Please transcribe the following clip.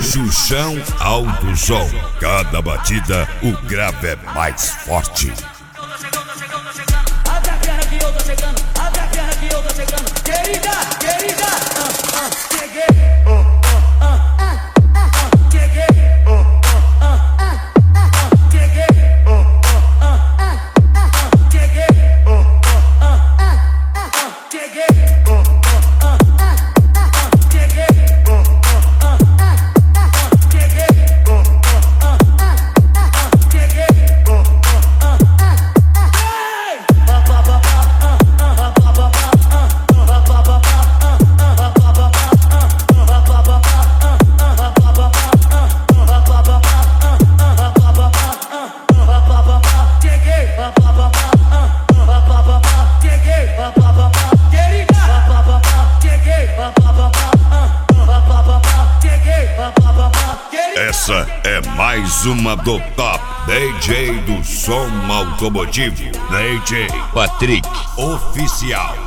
Xuxão Alto Som. Cada batida, o grave é mais forte. Abre a perna que eu tô chegando, abre a perna que eu tô chegando. Querida, querida, cheguei. Cheguei. Essa é mais uma do Top DJ do som automotivo, DJ Patrick Oficial.